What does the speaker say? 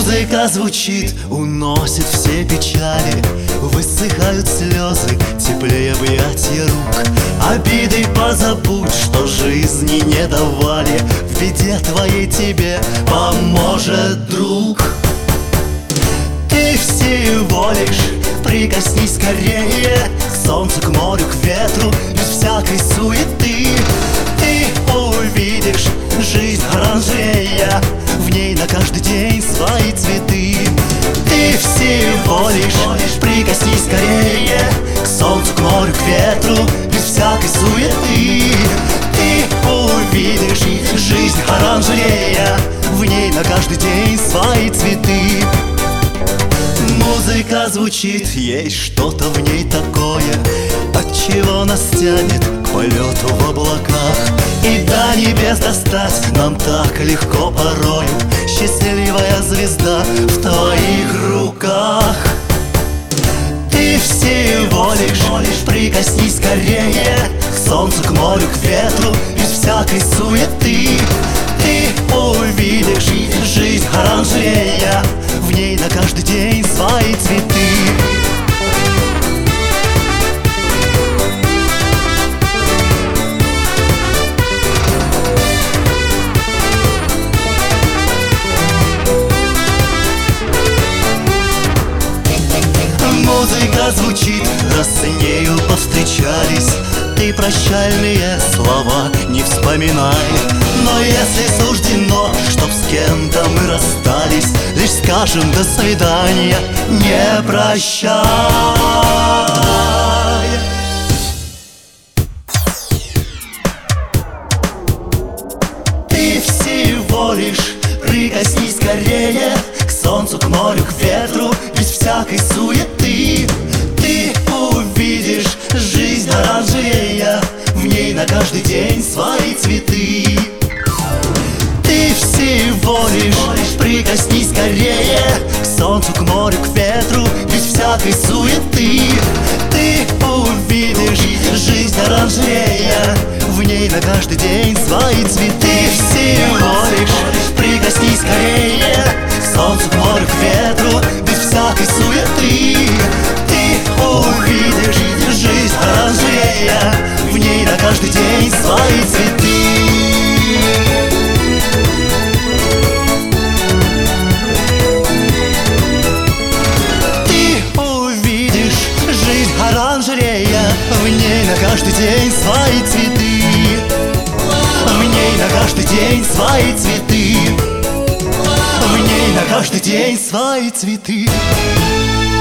Музыка звучит, уносит все печали, высыхают слезы, теплее объятия рук. Обиды позабудь, что жизни не давали, в беде твоей тебе поможет друг. Ты всего лишь прикоснись скорее к солнцу, к морю, к ветру, без всякой суеты. Ты увидишь жизнь оранжерея, в ней на каждый день свои цветы. Ты всего лишь прикоснись скорее к солнцу, к морю, к ветру, без всякой суеты. Ты увидишь жизнь оранжерея, в ней на каждый день свои цветы. Музыка звучит, есть что-то в ней такое, отчего нас тянет к полету в облаках. И до небес достать нам так легко порою, счастливая звезда в твоих руках. Ты всего лишь прикоснись скорее к солнцу, к морю, к ветру, без всякой суеты. Ты увидишь жизнь оранжерея, в ней на каждый день свои цветы. Музыка звучит, раз с нею повстречались, ты прощальные слова не вспоминай. Но если суждено, чтоб с кем-то мы расстались, лишь скажем до свидания, не прощай. Ты всего лишь прикоснись скорее к солнцу, к морю, к ветру, без всякой суеты. Ты увидишь жизнь оранжерея, в ней на каждый день свои цветы. Ты всего лишь прикоснись скорее к солнцу, к морю, к ветру, без всякой суеты. Ты увидишь жизнь оранжерея, в ней на каждый день свои цветы. Ты всего лишь прикоснись скорее к солнцу, к морю, к ветру, без всякой суеты. Ты увидишь жизнь оранжерея, в ней на каждый день свои цветы. Ты увидишь жизнь оранжерея, в ней на каждый день свои цветы. В ней на каждый день свои цветы. В ней на каждый день свои цветы.